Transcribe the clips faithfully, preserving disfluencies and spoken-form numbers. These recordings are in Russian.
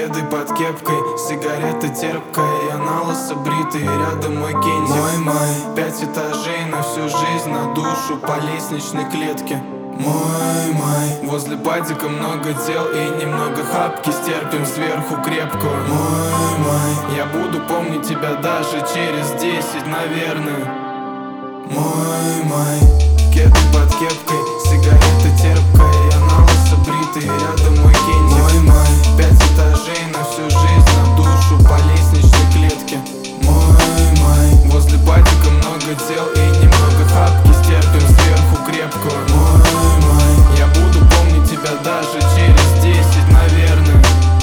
Кеды под кепкой, сигарета терпкая, я на лысо бритый, рядом мой Кензи. Мой май, пять этажей на всю жизнь, на душу по лестничной клетке. Мой май, возле падика много дел и немного хапки, стерпим сверху крепкую. Мой май, я буду помнить тебя даже через десять, наверное. Мой май, кеды под кепкой, сигарета терпкая, я на лысо бритый, рядом мой Кензи. Мой май, пять этажей на всю жизнь, на душу по лестничной клетке. Мой май, возле падика много дел и немного хапки, стерпим сверху крепкую. Мой май, я буду помнить тебя даже через десять, наверное.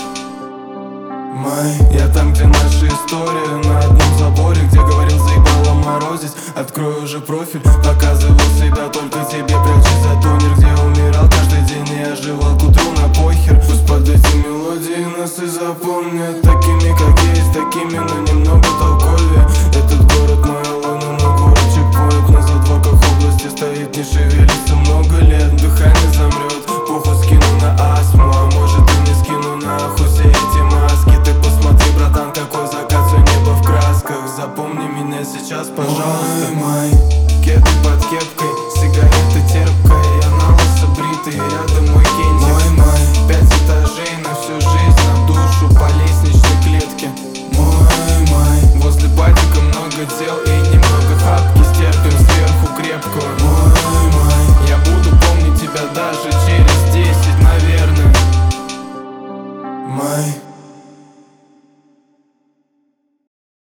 Май, я там, где наша история, на одном заборе, где говорил, заебало морозить. Открою уже профиль, показывал себя только тебе, прячусь за тонер, где умирал каждый день, и я жевал к утру на похер. Пусть под эти мелодии нас и запомнят такими, как есть, такими, но немного толковее. Этот город моя луна, но город чекпоинт, на задворках области стоит, не шевелится много лет. Дыхание замрет, похуй скину на астму, а может и не скину нахуй все эти маски. Ты посмотри, братан, какой закат, все небо в красках. Запомни меня сейчас, пожалуйста. Мой май, кеды под кепкой, сигарета терпкая, я на лысо бритый, рядом мой Кензи. Мой май, пять этажей на всю жизнь, на душу по лестничной клетке. Мой май, возле падика много дел и